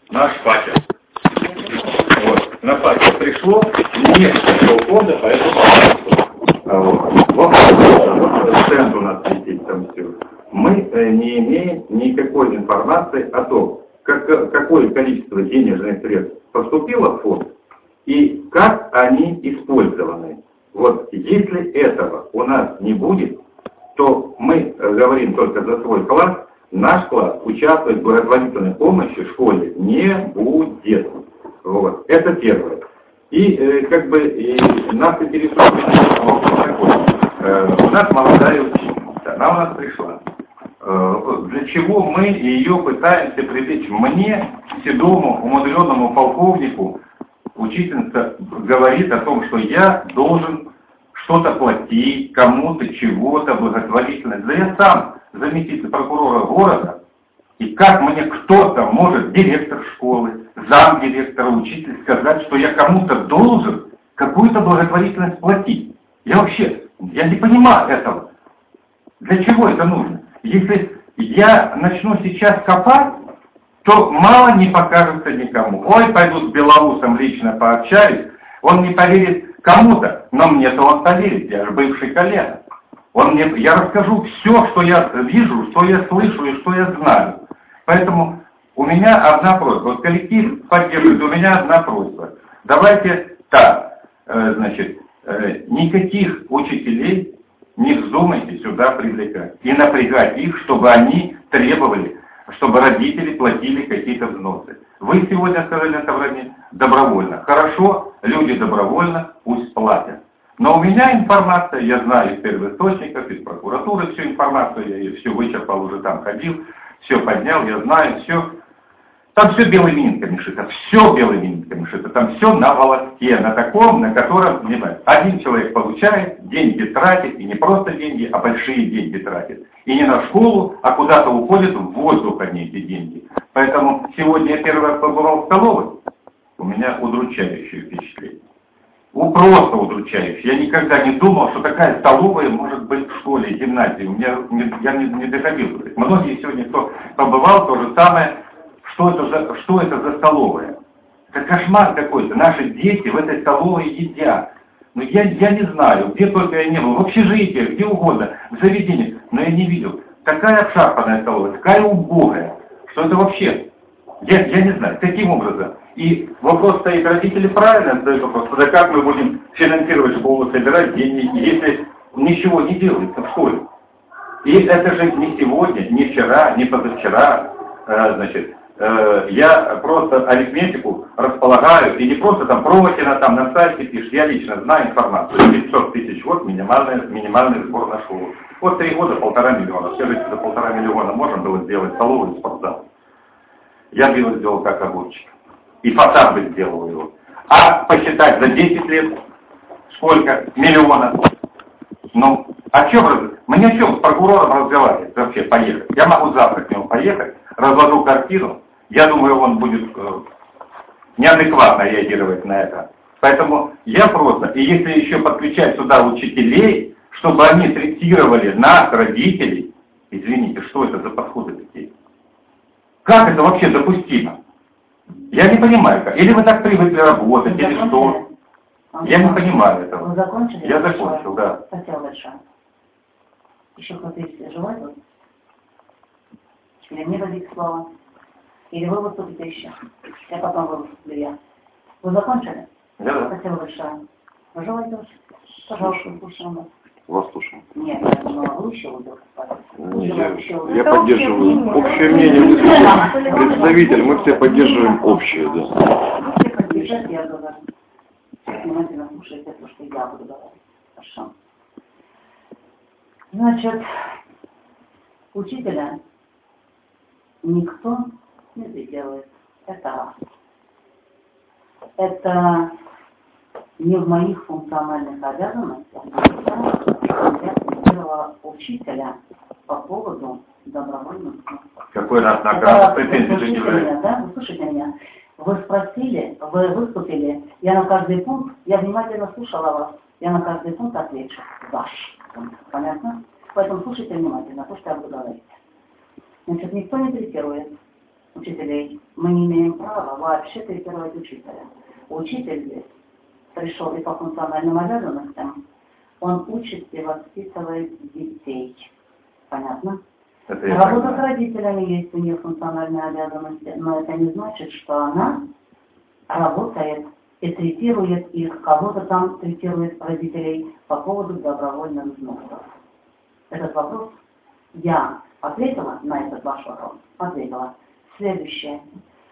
наш факел. Вот. На факел пришло несколько фонда по этому вопрос. Стенд у нас летит там все. Мы не имеем никакой информации о том, какое количество денежных средств поступило в фонд и как они использованы. Вот если этого у нас не будет, то мы говорим только за свой класс, наш класс участвовать в благотворительной помощи в школе не будет. Вот. Это первое. И нас интересует вопрос такой. У нас молодая ученица, она у нас пришла. Для чего мы ее пытаемся привлечь? Мне, седому, умудренному полковнику, учительница говорит о том, что я должен что-то платить, кому-то, чего-то, благотворительность. Да я сам заместитель прокурора города, и как мне кто-то может, директор школы, замдиректора, учитель, сказать, что я кому-то должен какую-то благотворительность платить? Я не понимаю этого. Для чего это нужно? Если я начну сейчас копать, то мало не покажется никому. Ой, пойду с белорусом лично пообщаюсь, он не поверит кому-то, но мне-то он поверит, я же бывший коллега. Я расскажу все, что я вижу, что я слышу и что я знаю. Поэтому у меня одна просьба. Вот коллектив поддерживает, у меня одна просьба. Давайте так, никаких учителей не вздумайте сюда привлекать. И напрягать их, чтобы они требовали, чтобы родители платили какие-то взносы. Вы сегодня сказали на собрании добровольно. Хорошо, люди добровольно, пусть платят. Но у меня информация, я знаю из первоисточников, из прокуратуры всю информацию, я ее все вычерпал, уже там ходил, все поднял, я знаю, все. Там все белыми нитками шито, все белыми нитками шито, там все на волоске, на таком, на котором, один человек получает, деньги тратит, и не просто деньги, а большие деньги тратит. И не на школу, а куда-то уходят в воздух они, эти деньги. Поэтому сегодня я первый раз побывал в столовой, у меня удручающее впечатление. Просто удручающее. Я никогда не думал, что такая столовая может быть в школе, гимназии. Я не доходил. Многие сегодня, кто побывал, то же самое. Что это за столовая? Это кошмар какой-то. Наши дети в этой столовой едят. Но я не знаю, где только я не был. В общежитиях, где угодно, в заведениях. Но я не видел. Такая обшарпанная столовая, такая убогая, что это вообще... Я не знаю, каким образом. И вопрос стоит, родители правильно задают вопрос, да как мы будем финансировать школу, собирать деньги, если ничего не делается в школе. И это же не сегодня, не вчера, не позавчера, я просто арифметику располагаю, и не просто там Провокина там на сайте пишет, я лично знаю информацию. 500 тысяч вот минимальный сбор на школу. Вот 3 года 1,5 миллиона. Скажите, за 1,5 миллиона можно было сделать столовую и спортзал? Я бы его сделал как огурчик. И фасад бы сделал его. А посчитать за 10 лет сколько? Миллионов. Ну, о чем? Мне о чем с прокурором разговаривать вообще, поехать? Я могу завтра к нему поехать, разложу картину. Я думаю, он будет неадекватно реагировать на это. Поэтому я просто, и если еще подключать сюда учителей, чтобы они третировали нас, родителей, извините, что это за подходы такие? Как это вообще допустимо? Я не понимаю как. Или вы так привыкли работать, или что? Я не понимаю этого. Вы закончили? Я закончил, да. Спасибо большое. Еще кто-то есть желает? Или мне дадите слово? Или вы выступите еще? Я потом выступлю я. Вы закончили? Да. Спасибо большое. Вы желаете? Пожалуйста, слушаем вас. Вас слушаем. Нет, я думала, вы еще выступаете. Я поддерживаю общее мнение. Представитель, мы все поддерживаем общее, да. Вы все поддержите, я говорю. Внимательно слушайте то, что я буду говорить. Хорошо. Значит, учителя никто не сделает. Это раз. Это не в моих функциональных обязанностях, я цитировала учителя по поводу добровольных. Какой раз наказ претензий да? Вы слушайте меня. Вы спросили, вы выступили, я на каждый пункт, я внимательно слушала вас, я на каждый пункт отвечу. Ваш пункт. Понятно? Поэтому слушайте внимательно то, что я буду говорить. Значит, никто не третирует учителей. Мы не имеем права вообще третировать учителя. Учитель здесь пришел и по функциональным обязанностям, он учит и воспитывает детей. Понятно? Работа с родителями есть у нее функциональные обязанности, но это не значит, что она работает и третирует их, кого-то там третирует родителей по поводу добровольных взносов. Этот вопрос я ответила на этот ваш вопрос. Ответила. Следующее.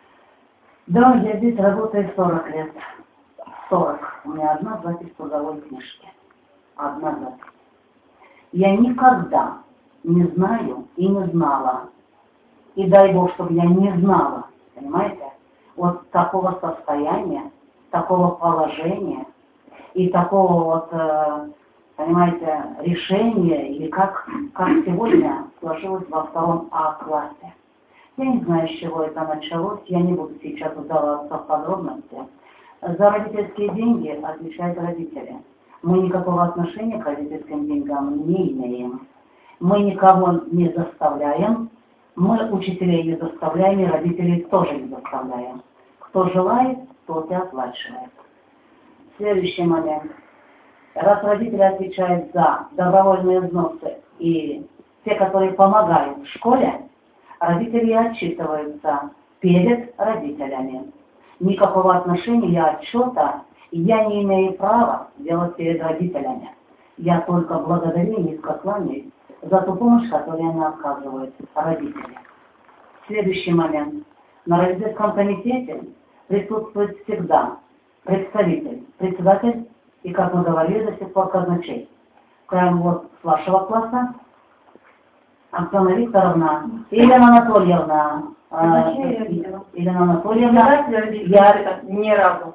Да, я здесь работаю 40 лет. 40. У меня одна запись в трудовой книжке. Одна запись. Я никогда не знаю и не знала. И дай Бог, чтобы я не знала. Понимаете? Вот такого состояния, такого положения и такого вот, понимаете, решения, или как сегодня сложилось во 2 А-классе. Я не знаю, с чего это началось, я не буду сейчас вдаваться в подробности. За родительские деньги отвечают родители. Мы никакого отношения к родительским деньгам не имеем. Мы никого не заставляем, мы учителей не заставляем, и родителей тоже не заставляем. Кто желает, тот и оплачивает. Следующий момент. Раз родители отвечают за добровольные взносы и те, которые помогают в школе, родители отчитываются перед родителями. Никакого отношения и отчета я не имею права делать перед родителями. Я только благодарю и низко кланяюсь за ту помощь, которую они оказывают родители. Следующий момент. На родительском комитете присутствует всегда представитель, председатель и, как мы говорили, до сих пор казначей. Прямо вот с вашего класса Оксана Викторовна, Елена Анатольевна, Елена Анатольевна, ни разу.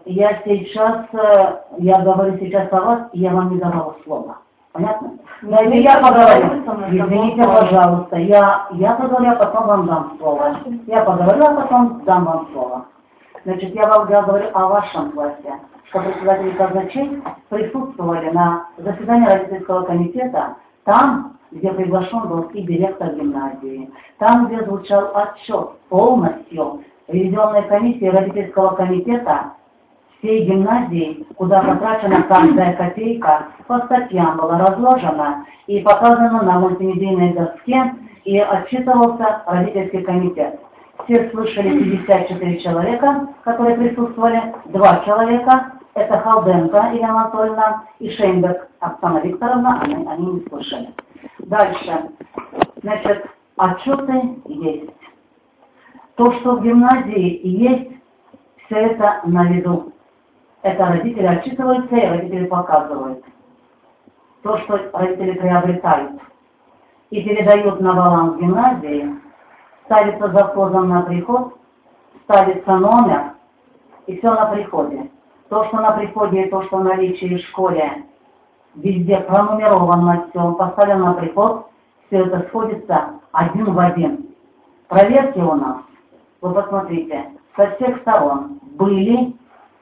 Я говорю сейчас о вас, и я вам не давала слова. Понятно? Дайте я поговорю. Извините, пожалуйста. Я поговорю, а потом вам дам слово. Я поговорю, а потом дам вам слово. Значит, я вам говорю о вашем классе, что председатели казначей присутствовали на заседании родительского комитета там, где приглашен был и директор гимназии, там, где звучал отчет полностью ревизионной комиссии родительского комитета всей гимназии, куда потрачена каждая копейка, по статьям была разложена и показана на мультимедийной доске, и отчитывался родительский комитет. Все слышали 54 человека, которые присутствовали, 2 человека, это Халденко Елена Анатольевна и Шейнберг Оксана Викторовна, они не слышали. Дальше. Значит, отчеты есть. То, что в гимназии есть, все это на виду. Это родители отчитываются и родители показывают. То, что родители приобретают и передают на баланс гимназии, ставится завхозом на приход, ставится номер, и все на приходе. То, что на приходе, и то, что в наличии в школе, везде пронумеровано все, поставлено на приход, все это сходится один в один. Проверки у нас, вы посмотрите, со всех сторон были.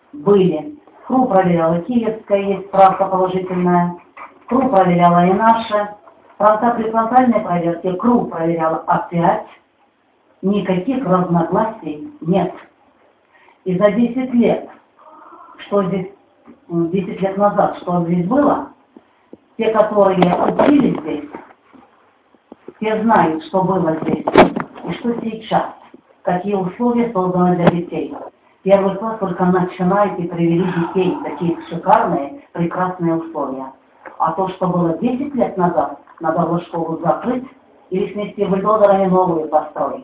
КРУ проверяла Киевская, есть справка положительная. КРУ проверяла и наша. При фронтальной проверке КРУ проверяла опять. Никаких разногласий нет. И за 10 лет, что здесь, 10 лет назад, что здесь было, те, которые учились здесь, те знают, что было здесь и что сейчас, какие условия созданы для детей. Первый класс только начинает и привели детей в такие шикарные, прекрасные условия. А то, что было 10 лет назад, надо было школу закрыть или снести бульдозерами новую построить.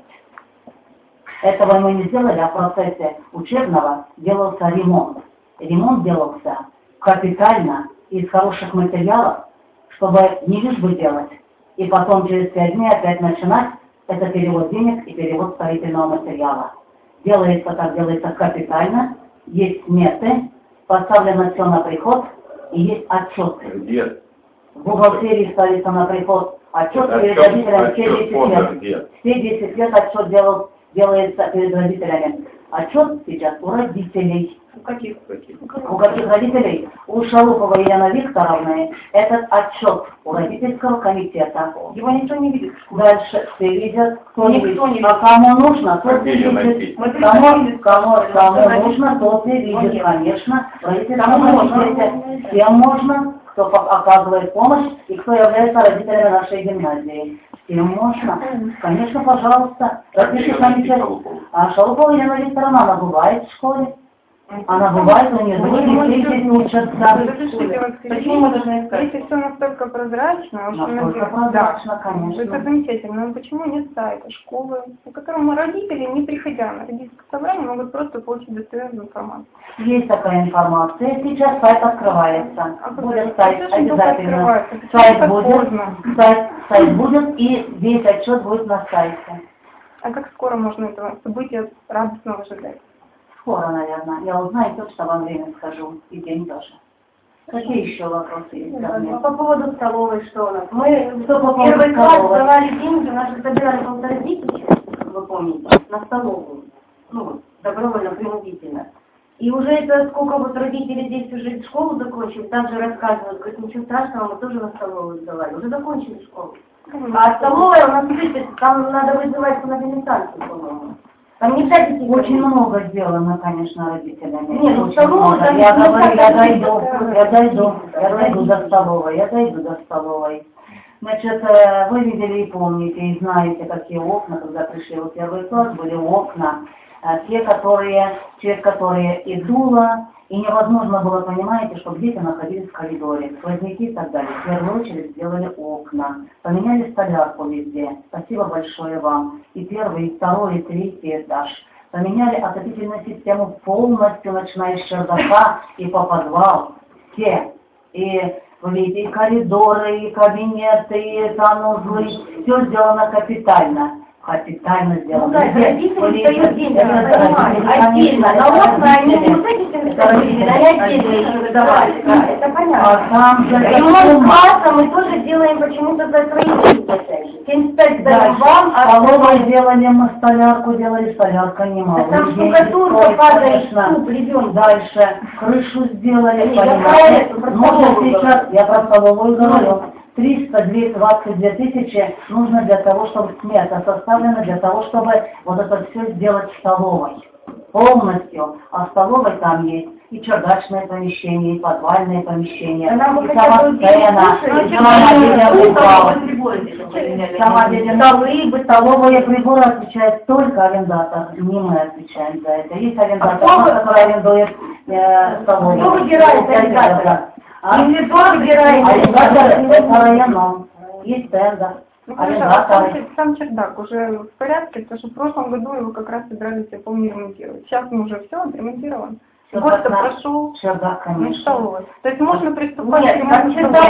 Этого мы не сделали, а в процессе учебного делался ремонт. Ремонт делался капитально, из хороших материалов, чтобы не лишь бы делать, и потом через 5 дней опять начинать, это перевод денег и перевод строительного материала. Делается капитально, есть сметы, поставлено все на приход и есть отчеты. Где? В бухгалтерии ставится на приход отчет перед родителями все 10 лет. Все 10 лет отчет делается перед родителями. Отчет сейчас у родителей. У каких? У каких родителей? У Шалуповой Елены Викторовны этот отчет у родительского комитета. Его никто не видит. Дальше все видят, кто не Никто не видит. видит. А кому нужно, тот Где и ее видит. найти? Мы Кому нужно, тот и видит, конечно. В родительском комитете всем можно, кто оказывает помощь и кто является родителями нашей гимназии. Всем можно. Конечно, пожалуйста. Родительский комитет. А Шалупова Елена Викторовна, она бывает в школе. Она бывает, у нее другие дети не учатся. Почему мы должны искать? Если все настолько прозрачно, очень Настолько прозрачно, конечно. это замечательно. Но почему нет сайта школы, на котором родители, не приходя на родительское собрание, могут просто получить достоверную информацию? Есть такая информация. Сейчас сайт открывается. Будет сайт Почему только обязательно. открывается? Почему Сайт так будет, поздно? сайт будет, и весь отчет будет на сайте. А как скоро можно этого события радостного ожидать? Скоро, наверное. Я узнаю точно, вам время скажу. И день тоже. Какие еще вопросы есть? ко мне? По поводу столовой, что у нас? Мы Что по поводу первый класс столовой? давали деньги, наши собирали 1500, вы помните, на столовую. Ну, добровольно-принудительно. И уже это сколько вот родители здесь уже школу закончили, там же рассказывают, говорят, ничего страшного, мы тоже на столовую сдавали. Уже закончили школу. А столовая у нас, видите, там надо вызывать на станцию, по-моему. Там не всякий Очень много сделано, конечно, родителями. Нет, ну, Очень столовую много. там Я не говорю, так, я дойду до столовой. Значит, вы видели и помните, и знаете, какие окна, когда пришли в первый класс, были окна, те, через которые и дуло, и невозможно было, понимаете, чтобы дети находились в коридоре, сквозняки и так далее. В первую очередь сделали окна, поменяли столярку везде. Спасибо большое вам. И первый, и второй, и третий этаж. Поменяли отопительную систему полностью, начиная с чердака и по подвал. Все. И вы видите, и коридоры, и кабинеты, и санузлы. Все сделано капитально. Капитально сделано. Ну да, это родители дают деньги, Это я понимаю. отдельно. На окна они не вот эти 70 они отдельно еще выдавали. Да, это понятно. А там же И мы класса мы тоже делаем почему-то за свои деньги опять же. 75 даем вам, а столовой делали мы столярку, столярка немало. там штукатурка падает, ступ, ребенок. Дальше крышу сделали, Я понимаете? про Можно столовую сейчас, я про столовую говорю. 322 тысячи нужно для того, чтобы смета составлена, для того, чтобы вот это все сделать в столовой. Полностью. А в столовой там есть и чердачное помещение, и подвальное помещение, и сама сцена, и самодельные столовые приборы отвечает только арендатор, не мы отвечаем за это. Есть арендатор, который арендует столовую. Кто выбирает арендатора? Арендатор это районом. Есть тендер. Ну хорошо, а сам чердак уже в порядке, потому что в прошлом году его как раз собирались, я помню, ремонтировать. Сейчас мы уже все отремонтирован. Год-то прошел. Чердак, конечно. То есть можно приступать к Там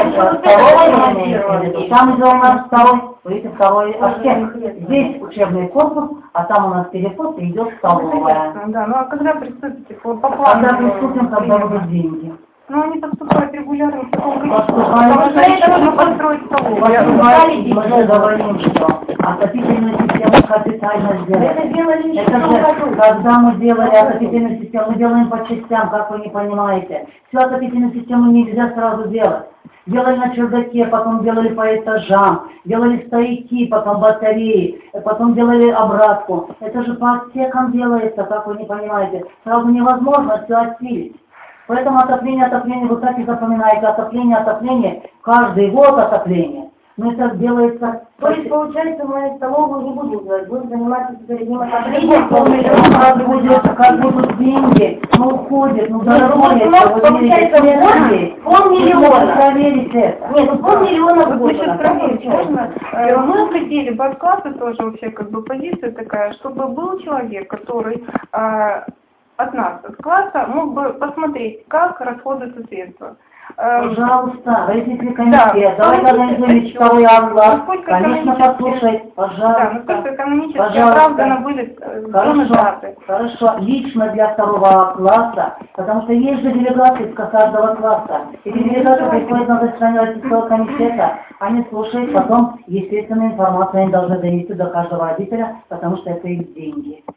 где у нас второй, видите, второй аспект. Здесь учебный корпус, а там у нас переход и идет столовая. Да, ну а когда приступите по плану? Когда приступим, когда будут деньги. Ну они поступают регулярно в таком количестве. Поступают. Потому что это нужно построить столовую. Мы же говорим, что отопительную систему капитально сделать. Это же, когда мы делали отопительную систему, мы делаем по частям, как вы не понимаете. Всю отопительную систему нельзя сразу делать. Делали на чердаке, потом делали по этажам, делали стояки, потом батареи, потом делали обратку. Это же по отсекам делается, как вы не понимаете. Сразу невозможно все отпилить. Поэтому отопление, вы так и запоминаете, отопление, каждый год отопление. Но это делается... То есть, получается, мы столовую не будем делать, будем заниматься теперь одним отоплением. Как будут деньги, уходит, дорогое. У нас получается в год 500 000. Проверить это. Нет, 500 000 в год. Значит, проверить можно. Мы хотели бы от класса тоже вообще как бы позиция такая, чтобы был человек, который... от нас, от класса, мог бы посмотреть, как расходуются средства. Пожалуйста, родительский комитет, давайте организуем второй класс, конечно, послушай, пожалуйста. Да, насколько экономически оправданно были траты. Хорошо, лично для второго класса, потому что есть же делегации с каждого класса. Эти делегаты приходят на заседание родительского комитета, они слушают, потом, естественно, информацию они должны довести до каждого родителя, потому что это их деньги.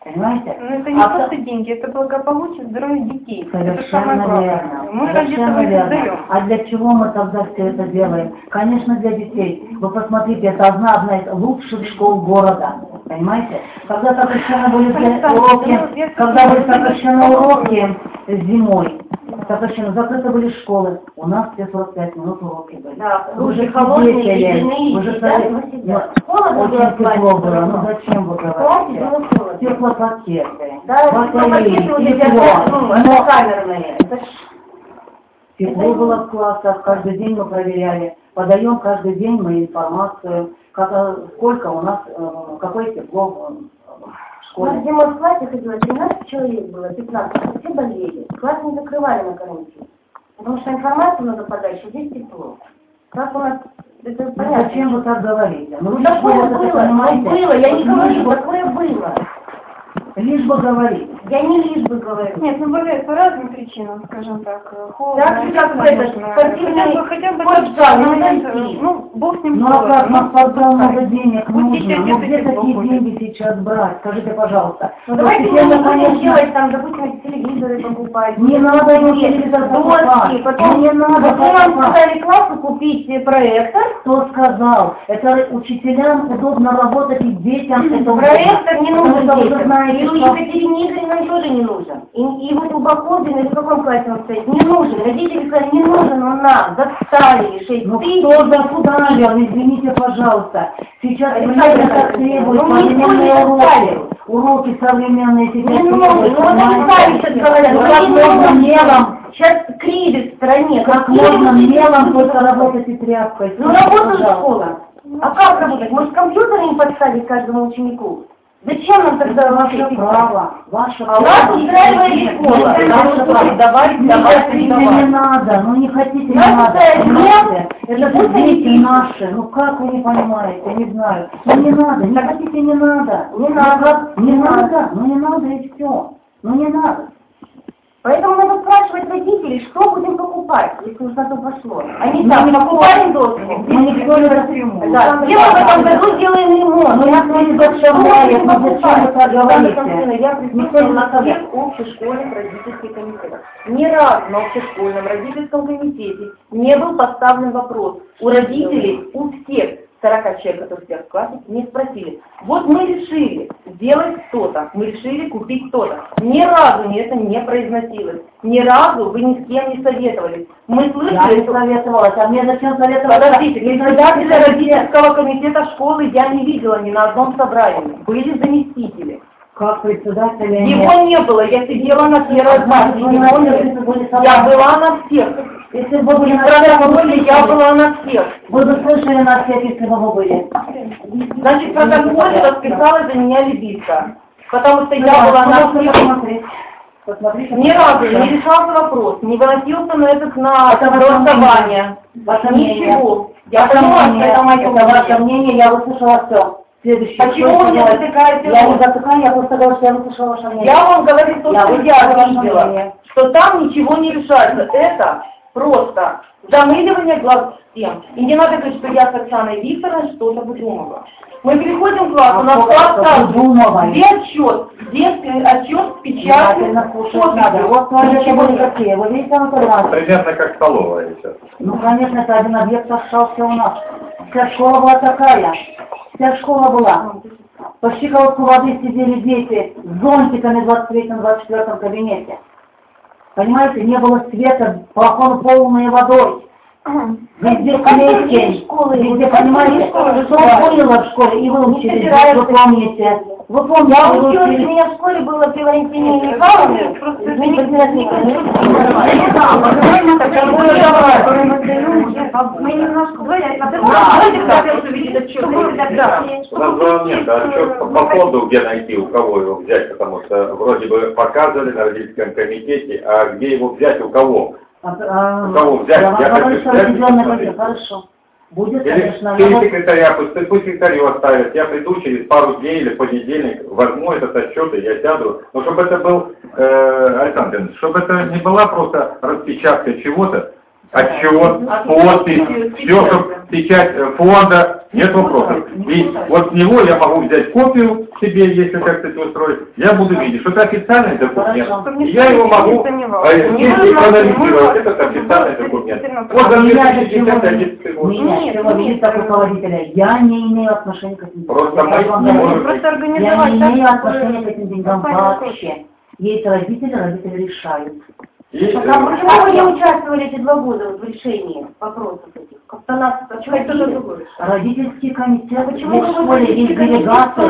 Понимаете? Но это не просто деньги, это благополучие, здоровье детей. Это самое Совершенно главное. верно. Мы ради этого Совершенно и верно. создаем. А для чего мы тогда все это делаем? Конечно, для детей. Вы посмотрите, это одна из лучших школ города. Понимаете? Когда сокращены были уроки, когда были сокращены уроки зимой, закрыты были школы, у нас все 45 минут уроки были. Да, Вы же холодные, сидели, ледяные, вы же да, сидели. мы сидели. Ну, Холодно было очень в классе, тепло было, всё ну равно. зачем вы В классе было говорите? холодно. Теплопакеты, Да, батареи, теплопакеты вот эти тепло. однокамерные. Это ж Тепло было в классах, каждый день мы проверяли, подаем каждый день мы информацию, сколько у нас, какое тепло в у нас школе. зимой в классе ходило 13 человек было, 15, все болели. Класс не закрывали на карантин. Потому что информацию надо подать, что здесь тепло. Как у нас, это Ну, понятно. зачем вы так говорите? Ну лишь такое бы вот это, было, понимаете, было, я не вот говорю, лишь бы- такое было. Лишь бы говорить. Я не лишь бы говорю. Нет, ну бывает по разным причинам, скажем так, холодно. Так же, как в этот спортивный хотя бы спортзал, так, не момент, найти. ну, бог с ним. Ну а как на спортзал много денег Пусть нужно? детям Ну где-то где тепло такие будет. деньги сейчас брать? Скажите, пожалуйста. Ну давайте Постепенно, мы будем конечно, делать там, допустим, телевизоры покупать. Не надо ему телевизор доски, покупать. потом Не надо потом нам покупать. сказали классу купить проектор. Кто сказал? Это учителям удобно работать и детям это Проектор не удобно. нужен Потому что вы детям. знаете, И что... Екатерине Игоревне тоже не нужен. И вот у Бакобина, или в каком классе он стоит, не нужен. Родители сказали, не нужен он нам. Заставили 6 Ну тысяч. кто заставил? Извините, пожалуйста. Сейчас Александр как требуют ну, никто не современные уроки. заставил. Уроки современные сейчас Не требуют, нужен. Ну вот они понимаете? сами сейчас говорят, Ну ну как не можно нужен. мелом, Сейчас кризис в стране. как Какие можно вот эти мелом люди? только работать и тряпкой? Ну Скажите, работает пожалуйста. школа. А как работать? Может компьютер им подставить каждому ученику? Зачем нам тогда Это вообще ваше право, ваше А право. нас устраивает школа. Нет, Нам ваше что, право. давать, Не давать, хотите, давать. не надо, ну не хотите, не Нас надо. устраивает Понимаете? и Это пусть же они дети пишут. наши, ну как вы не понимаете, не знаю. Ну не надо, не хотите, не надо. Не Ну надо. как? Не надо, ну не надо и все. Ну не надо. Поэтому надо спрашивать родителей, что будем покупать, если уж на то пошло. Они Ну, там никто- покупаем доски. Ну никто не ремонт. Да, где мы в этом году делаем ремонт? Ну никто не заставляет, ну зачем вы так говорите? Я Никто присутствовала не на заставляет. всех общешкольных родительских комитетах. Ни разу на общешкольном родительском комитете не был поставлен вопрос у родителей, у всех 40 человек, которые сидят в классе, не спросили. Вот мы решили сделать что-то, мы решили купить что-то. Ни разу это не произносилось. Ни разу вы ни с кем не советовались. Мы Я слышали, не советовалась, а мне зачем советоваться? подождите, председателя родительского комитета школы я не видела ни на одном собрании. Были заместители. Как председателя Его не было, я сидела на первой партии, я была на всех. Если бы вы были И на в протоколе я была на всех. вы бы слышали на всех, если бы вы были. Значит, в протоколе расписалась за меня либиска. Потому что я была на всех. Посмотреть. Посмотрите. Ни разу не решался вопрос, не выносился на этот на Это ваше голосование. Ваше мнение. Ничего. Я Ваше понимаю, что мнение. это мое Это ваше мнение. мнение, я услышала все. Следующее. Почему вы не затыкаете Я не рот? затыкаю, я просто говорю, что я услышала ваше мнение. Я вам говорю, то, Я что выслушала я ваше видела, мнение. что там ничего не решается. Это просто замыливание глаз всем. И не надо говорить, что я с Оксаной Викторовной что-то выдумала. Мы переходим к классу, у нас класс сразу. Где отчет? Где отчет с печатью? Внимательно слушать надо. Вот смотрите, были какие. Вы видите, Анатолий Иванович? Примерно как столовая сейчас. Ну, конечно, это один объект остался у нас. Вся школа была такая. Вся школа была. По щиколотку воды сидели дети с зонтиками в 23-24 кабинете. Понимаете, не было света, плафон полный водой. Везде плесень, везде, понимаете, что было в школе, и вы учились, вы помните. Вы помните, Я вы училась, у учились. меня в школе было при Валентине Михайловне. Мы немножко У нас было нет, отчет по фонду, где найти, у кого его взять, потому что вроде бы показывали на родительском комитете, а где его взять, у кого? Кого взять? Я вам Я говорю, хочу что взять и определенный посмотреть. пакет. Хорошо. Будет, Или конечно, через но вот секретаря, пусть секретарю оставят, я приду через пару дней или в понедельник, возьму этот отчет, и я сяду. Но чтобы это был, Александр Ильич, чтобы это не была просто распечатка чего-то, отчет, подпись, все, что печать фонда, нет вопросов. И вот с него я могу взять копию себе, если как-то это устроить, я буду видеть, что это официальный документ. И я его могу проанализировать, этот официальный документ. Вот за 2010 год. Меня, человека как руководителя, я не имею отношения к этим деньгам. Просто мы не можем. Я не имею отношения к этим деньгам вообще. Есть родители, родители решают. Почему вы не участвовали эти 2 года в решении вопросов этих? Как-то нас Родительский комитет, Почему в школе есть делегаты,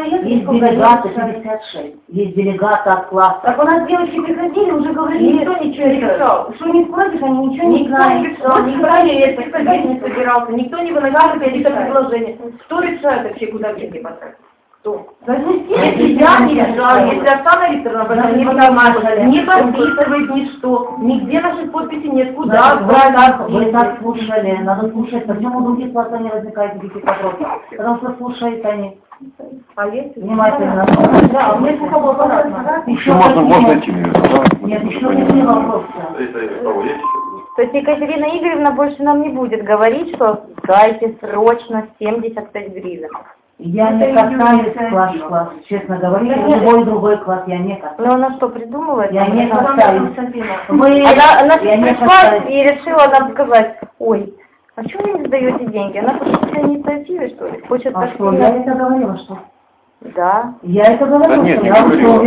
56, есть делегаты от класса. Так у нас девочки приходили, уже говорили, никто ничего не решал. Что не сплатишь, они ничего не знают. Никто не собирался, никто не выносил какие-то предложения. Кто решает вообще, куда деньги потратить? Кто? Если я не решаю, если Оксана Викторовна не подписывает ничто, нигде наших подписей нет, куда? Вы так слушали, надо слушать. Почему у других классов не возникает никаких вопросов? Потому что слушают они. А если? Внимательно. Да, у меня сколько было понятно. Еще можно идти, наверное, да? Нет, еще какие вопросы? То есть Екатерина Игоревна больше нам не будет говорить, что дайте срочно 75 гривен. Я не касаюсь класс, честно говоря, любой другой класс я не касаюсь. Но она что, придумала? Я не касаюсь. Она я не пришла касаюсь. и решила нам сказать, ой, а чего вы не сдаете деньги? Она хочет инициативе, что ли? Хочет А что, я это говорила, что? Да. Я это говорила, Да нет, что не я говорила.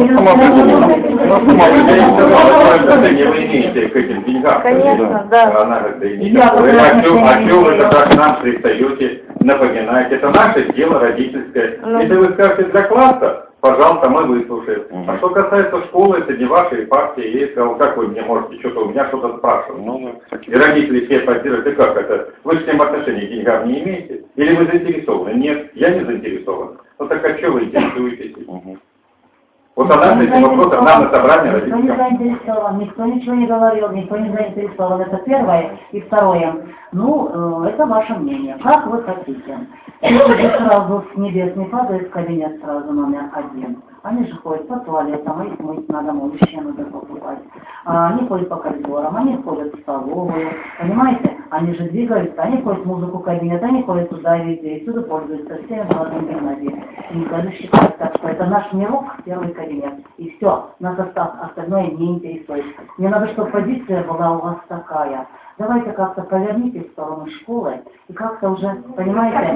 Вы имеете к этим деньгам. Конечно, да. Она говорит, да и не такое. О чем вы тогда к нам пристаете, напоминаете? Это наше дело родительское. Если вы скажете для класса, пожалуйста, мы выслушаем. А что касается школы, это не вашей партии. Я ей сказал, как вы мне можете что-то, у меня что-то спрашивать. И родители все поддерживают. И как это? Вы с ним отношения к деньгам не имеете? Или вы заинтересованы? Нет, я не заинтересован. Ну так а что вы интересуетесь? Вот она с этим вопросом нам на собрании Никто не родительском. заинтересован, никто ничего не говорил, никто не заинтересован. Это первое. И второе. Ну, это ваше мнение. Как вы хотите. Если же сразу с небес не падает в кабинет сразу номер 1. Они же ходят по туалетам, их мыть надо, моющие надо покупать. Они ходят по коридорам, они ходят в столовую. Понимаете? Они же двигаются, они ходят в музыку в кабинет, они ходят туда везде, и всюду пользуются всеми глазами гимназии. И никто не считает так, что это наш мирок, первый кабинет. И все, нас остальное не интересует. Мне надо, чтобы позиция была у вас такая. Давайте как-то поверните в сторону школы и как-то уже, понимаете,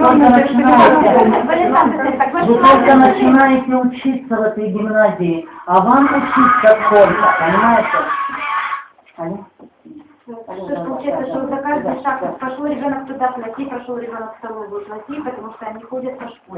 вы только начинаете учиться в этой гимназии, а вам учиться сколько, понимаете? Алло? Получается, что за каждый шаг пошел ребенок туда платить, пошел ребенок в столовую платить, потому что они ходят по школе.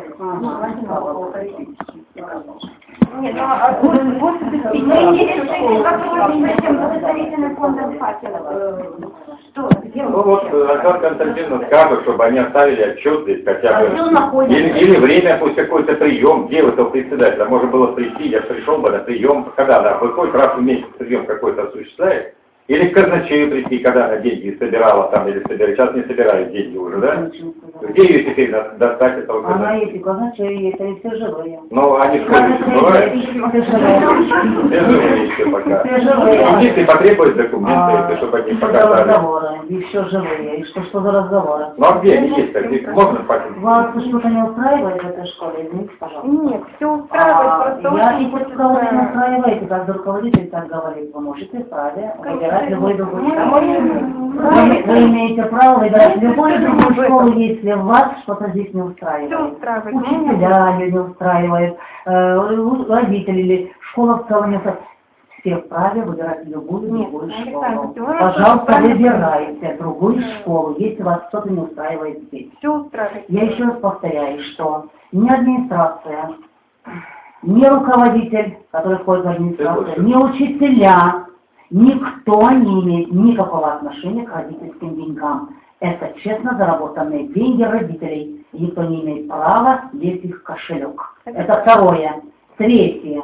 Нет, ну а Мы не решили, как мы зачем благотворительным фондом «Факел». Что? Ну вот Оксана Константиновна скажет, чтобы они оставили отчет здесь хотя бы. Или время, пусть какой-то прием, где этого председателя можно было прийти, я пришел бы на прием, когда она выходит, раз в месяц прием какой-то осуществляет. Или к казначею прийти, когда она деньги собирала там, или собирает. Сейчас не собирает деньги уже, да? Где ее теперь достать этого казначея? Она есть, и казначею есть, они все живые. Ну, они в школе еще бывают. Все живые еще пока. Если потребуют документы, чтобы они что за показали. разговоры, и все живые, и что за разговоры? Ну, а где они есть? Где можно показать? Вас что-то не устраивает в этой школе? Извините, пожалуйста. Нет, все устраивает, просто Я очень не хоть кого не устраиваете, как руководитель так говорит, вы можете вправе выбирать любой другой школу. Вы имеете право выбирать любую другую школу, если вас что-то здесь не устраивает. все устраивает. Учителя ее не устраивает, родители или школа в целом не устраивает. Все вправе выбирать любую другую школу. Пожалуйста, выбирайте другую школу, если вас что-то не устраивает здесь. Все устраивает. Я еще раз повторяю, что ни администрация, ни руководитель, который входит в администрацию, ни учителя, никто не имеет никакого отношения к родительским деньгам. Это честно заработанные деньги родителей. И никто не имеет права лезть в их кошелек. Это второе. Третье.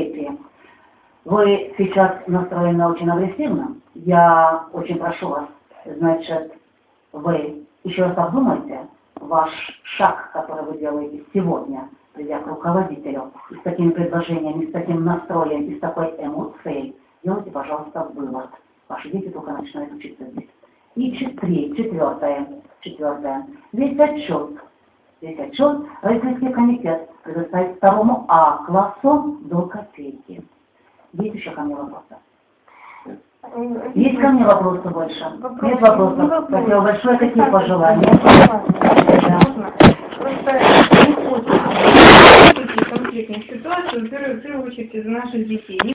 Вы сейчас настроены очень агрессивно. Я очень прошу вас, значит, вы еще раз обдумайте ваш шаг, который вы делаете сегодня, придя к руководителю, и с такими предложениями, с таким настроем, и с такой эмоцией, делайте, пожалуйста, вывод. Ваши дети только начинают учиться здесь. И четвертое. Весь отчет родительский комитет предоставит 2 А классу до копейки. Есть еще ко мне вопросы? Есть ко мне вопросы больше? Нет вопросов? Спасибо большое. Какие пожелания? Просто не хочется конфликтных ситуаций, в первую очередь, из наших детей.